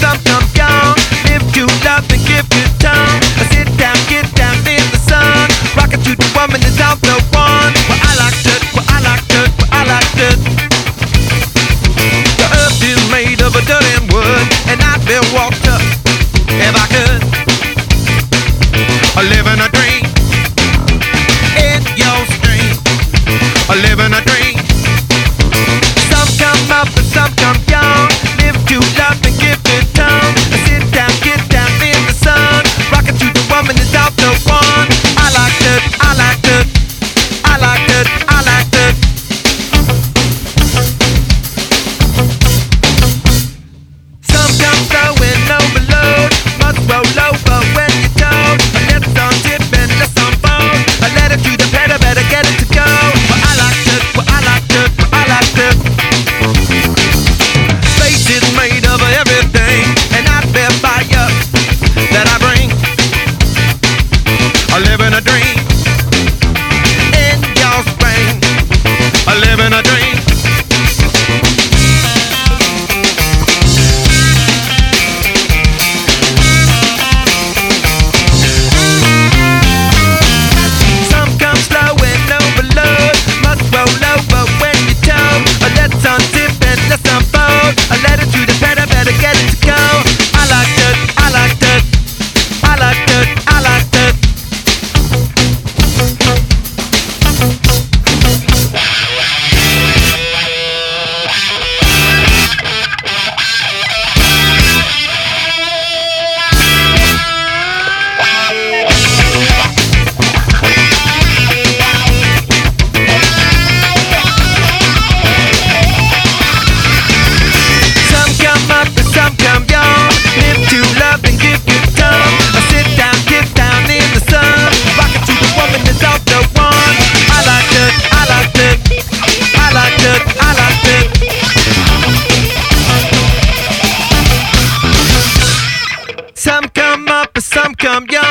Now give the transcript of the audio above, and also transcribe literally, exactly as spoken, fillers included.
some come young. Live to love and give you tongue. Sit down, get down in the sun. Rockin' to the woman is out the one. Well, I like it, well, I like it, well, I like it. The earth is made of a dirt and wood, and I'd be walked up if I could. Living a dream in your stream. Living a dream. Some come up and some come young. Live to love and give it tongue. Sit down, get down in the sun. Rockin' to the woman is out the one. I like it, I like it, I like it, I like it. Some come flowing overload. Must roll over when you're told. Let it on tip and let some fold. I let it to the pedal, better get it to go. Well, I like it, well, I like it, well, I like it. Space is made of everything, and I bear fire that I bring. I live in a dream in your spring. I live in a dream. Some come slow and overload. Must roll over when you're told. Let's untip and let's unfold. I let it to the pedal, better get it to go. I like it, I like it, I like it, I like it. Some come up and some come young. Live to love and give you tongue. Sit down, get down in the sun. Rockin' to the woman is out the one. I like it, I like it, I like it, I like it. Some come up and some come young.